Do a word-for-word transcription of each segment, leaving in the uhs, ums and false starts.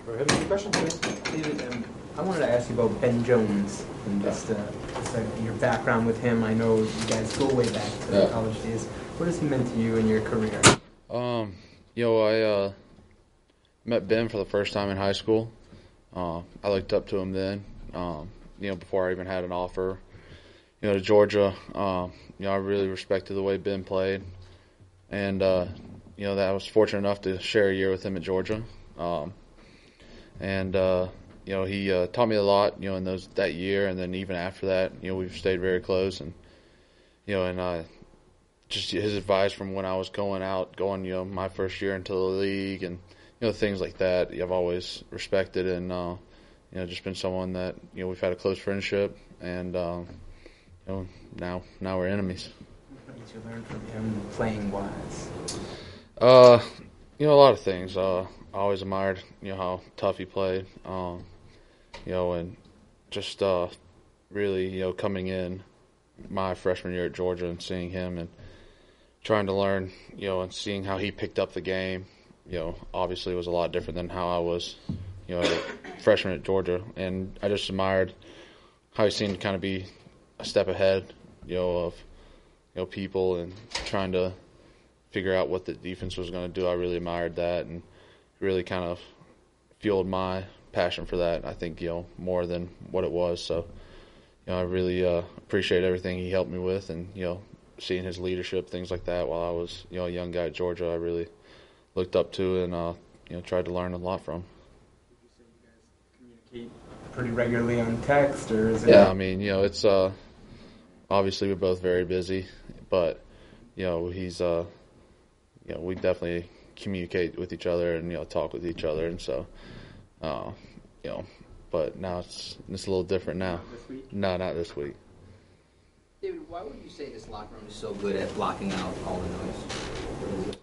Go ahead with your question, please. David, um, I wanted to ask you about Ben Jones and just, uh, just uh, your background with him. I know you guys go way back to Yeah. the college days. What has he meant to you in your career? Um, you know, I uh, met Ben for the first time in high school. Uh, I looked up to him then, um, you know, before I even had an offer, you know, to Georgia. Um, you know, I really respected the way Ben played. And, uh, you know, that I was fortunate enough to share a year with him at Georgia. Um, and, uh, you know, he uh, taught me a lot, you know, in those that year. And then even after that, you know, we've stayed very close. And, you know, and uh, just his advice from when I was going out, going, you know, my first year into the league and, you know, things like that, I've always respected and, uh, you know, just been someone that, you know, we've had a close friendship and, um, you know, now now we're enemies. What did you learn from him playing wise? Uh, you know, a lot of things. Uh, I always admired, you know, how tough he played, um, you know, and just uh, really, you know, coming in my freshman year at Georgia and seeing him and trying to learn, you know, and seeing how he picked up the game, you know, obviously it was a lot different than how I was, you know, a freshman at Georgia. And I just admired how he seemed to kind of be a step ahead, you know, of, you know, people and trying to figure out what the defense was going to do. I really admired that and really kind of fueled my passion for that, I think, you know, more than what it was. So, you know, I really uh, appreciate everything he helped me with and, you know, seeing his leadership, things like that while I was, you know, a young guy at Georgia, I really looked up to and, uh, you know, tried to learn a lot from. Would you say you guys communicate pretty regularly on text, or is it? Yeah, I mean, you know, it's uh, obviously we're both very busy, but, you know, he's, uh, you know, we definitely communicate with each other and, you know, talk with each other. And so, uh, you know, but now it's, it's a little different now. This week? No, not this week. David, why would you say this locker room is so good at blocking out all the noise?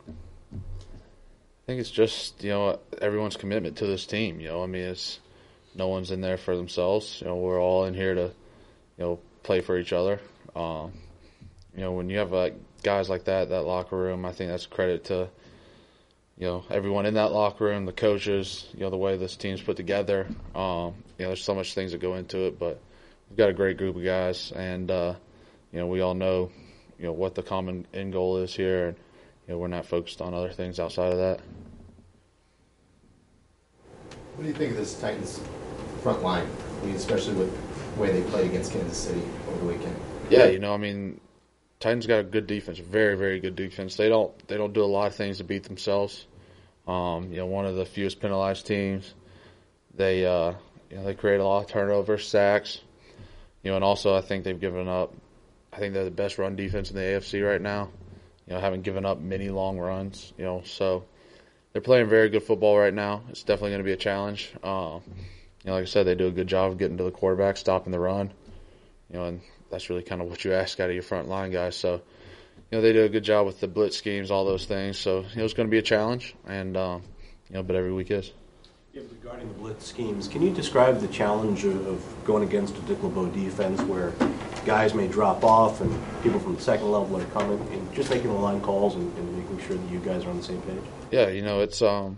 I think it's just, you know, everyone's commitment to this team. You know, I mean, it's no one's in there for themselves. You know, we're all in here to, you know, play for each other. Um, you know, when you have like guys like that, that locker room, I think that's a credit to, you know, everyone in that locker room, the coaches, you know, the way this team's put together. Um, you know, there's so much things that go into it, but we've got a great group of guys, and uh, you know, we all know, you know, what the common end goal is here, and you know, we're not focused on other things outside of that. What do you think of this Titans front line? I mean, especially with the way they played against Kansas City over the weekend. Yeah, you know, I mean, Titans got a good defense, very, very good defense. They don't they don't do a lot of things to beat themselves. Um, you know, one of the fewest penalized teams. They uh, you know, they create a lot of turnovers, sacks. You know, and also I think they've given up. I think they're the best run defense in the A F C right now. You know, haven't given up many long runs. You know, so they're playing very good football right now. It's definitely going to be a challenge. Um, you know, like I said, they do a good job of getting to the quarterback, stopping the run. You know, and that's really kind of what you ask out of your front line guys. So, you know, they do a good job with the blitz schemes, all those things. So, you know, it's going to be a challenge, and um, you know, but every week is. Yeah, regarding the blitz schemes, can you describe the challenge of going against a Dick LeBeau defense where guys may drop off and people from the second level are coming, and just making the line calls and, and making sure that you guys are on the same page? Yeah, you know, it's um,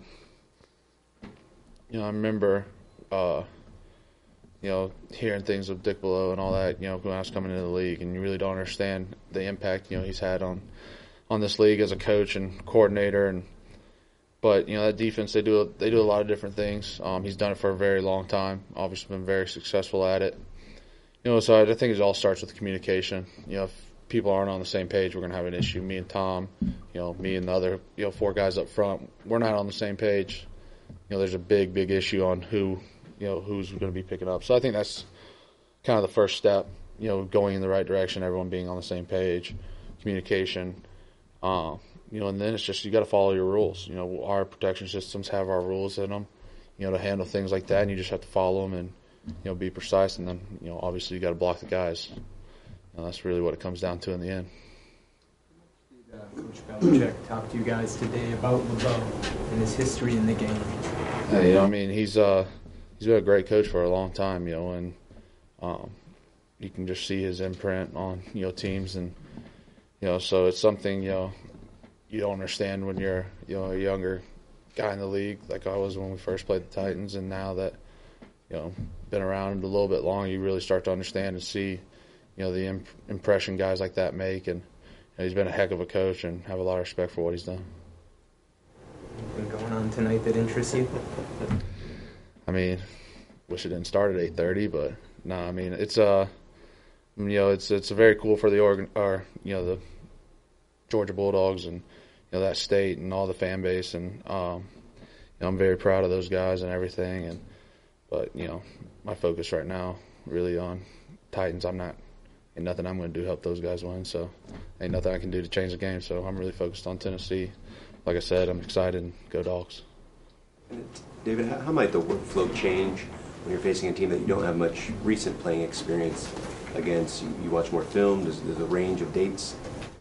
you know, I remember, uh, you know, hearing things of Dick LeBeau and all that, you know, when I was coming into the league, and you really don't understand the impact, you know, he's had on, on this league as a coach and coordinator. And but, you know, that defense, they do they do a lot of different things. Um, he's done it for a very long time, obviously been very successful at it. You know, so I think it all starts with communication. You know, if people aren't on the same page, we're going to have an issue. Me and Tom, you know, me and the other, you know, four guys up front, we're not on the same page. You know, there's a big, big issue on who, you know, who's going to be picking up. So I think that's kind of the first step, you know, going in the right direction, everyone being on the same page, communication. Uh, you know, and then it's just you got to follow your rules. You know, our protection systems have our rules in them, you know, to handle things like that, and you just have to follow them and, you know, be precise. And then, you know, obviously you got to block the guys. You know, that's really what it comes down to in the end. Did uh, Coach Belichick talk to you guys today about LeBeau and his history in the game? Yeah, you know, I mean, he's uh, he's been a great coach for a long time, you know, and um, you can just see his imprint on, you know, teams, and you know, so it's something, you know, you don't understand when you're, you know, a younger guy in the league like I was when we first played the Titans, and now that, you know, been around a little bit longer, you really start to understand and see, you know, the imp- impression guys like that make, and you know, he's been a heck of a coach and have a lot of respect for what he's done. Anything going on tonight that interests you? I mean, wish it didn't start at eight thirty, but no, I mean, it's uh, you know, it's it's very cool for the organ or you know the Georgia Bulldogs and you know that state and all the fan base, and um, you know, I'm very proud of those guys and everything, and but you know, my focus right now really on Titans. I'm not ain't nothing I'm going to do to help those guys win, so ain't nothing I can do to change the game. So I'm really focused on Tennessee. Like I said, I'm excited and go Dogs. David, how, how might the workflow change when you're facing a team that you don't have much recent playing experience against? You, you watch more film. Does, does the range of dates?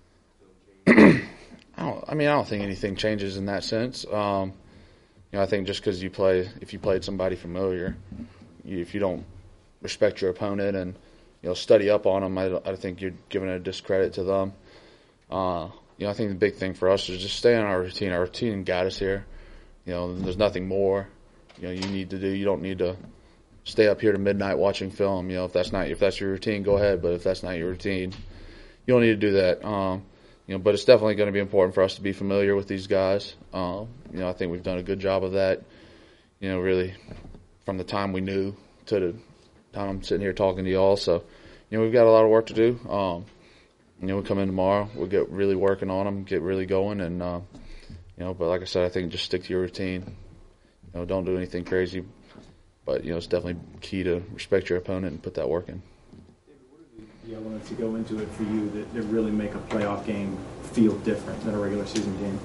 I don't. I mean, I don't think anything changes in that sense. Um, you know, I think just because you play, if you played somebody familiar, you, if you don't respect your opponent and you know study up on them, I, I think you're giving a discredit to them. Uh, you know, I think the big thing for us is just stay on our routine. Our routine got us here. You know, there's nothing more, you know, you need to do. You don't need to stay up here to midnight watching film. You know, if that's not if that's your routine, go ahead. But if that's not your routine, you don't need to do that. Um, you know, but it's definitely going to be important for us to be familiar with these guys. Um, you know, I think we've done a good job of that. You know, really, from the time we knew to the time I'm sitting here talking to y'all. So, you know, we've got a lot of work to do. Um, you know, we come in tomorrow, we'll get really working on them, get really going, and. Uh, You know, but like I said, I think just stick to your routine. You know, don't do anything crazy. But, you know, it's definitely key to respect your opponent and put that work in. David, what are the, the elements that go into it for you that, that really make a playoff game feel different than a regular season game?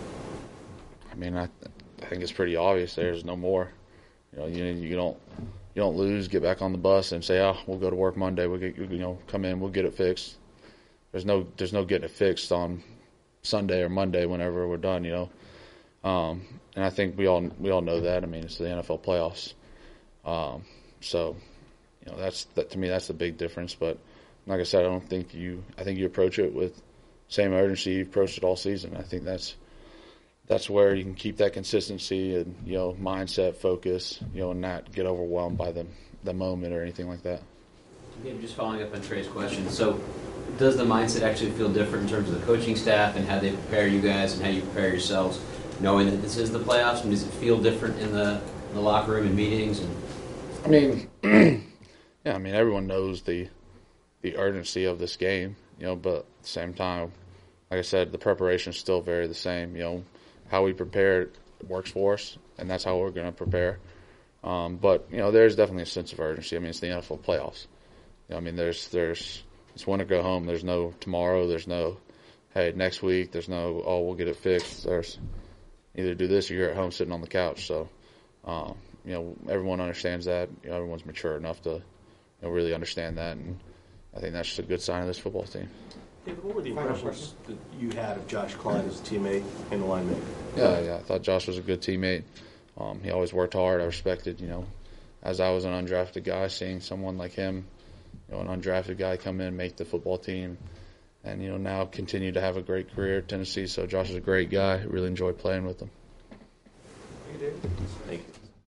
I mean, I, I think it's pretty obvious. There's no more. You know, you you don't you don't lose, get back on the bus and say, oh, we'll go to work Monday. We'll get you know come in, we'll get it fixed. There's no there's no getting it fixed on Sunday or Monday whenever we're done. You know. Um, and I think we all we all know that. I mean, it's the N F L playoffs, um, so you know that's that to me that's the big difference. But like I said, I don't think you. I think you approach it with same urgency you've approached it all season. I think that's that's where you can keep that consistency and you know mindset, focus, you know, and not get overwhelmed by the the moment or anything like that. Maybe just following up on Trey's question. So, does the mindset actually feel different in terms of the coaching staff and how they prepare you guys and how you prepare yourselves? Knowing that this is the playoffs, and does it feel different in the, in the locker room and meetings? And I mean, yeah, I mean everyone knows the the urgency of this game, you know, but at the same time, like I said, the preparation is still very the same. You know, how we prepare works for us, and that's how we're going to prepare. Um, but you know, there's definitely a sense of urgency. I mean, it's the N F L playoffs. You know, I mean, there's there's it's win or go home. There's no tomorrow. There's no hey next week. There's no oh we'll get it fixed. There's either do this or you're at home sitting on the couch. So, um, you know, everyone understands that. You know, everyone's mature enough to, you know, really understand that, and I think that's just a good sign of this football team. David, what were the impressions that you had of Josh Klein as a teammate and a line mate? Yeah, yeah, I thought Josh was a good teammate. Um, he always worked hard. I respected, you know, as I was an undrafted guy, seeing someone like him, you know, an undrafted guy come in, make the football team, and, you know, now continue to have a great career at Tennessee. So Josh is a great guy. I really enjoy playing with him. Thank you.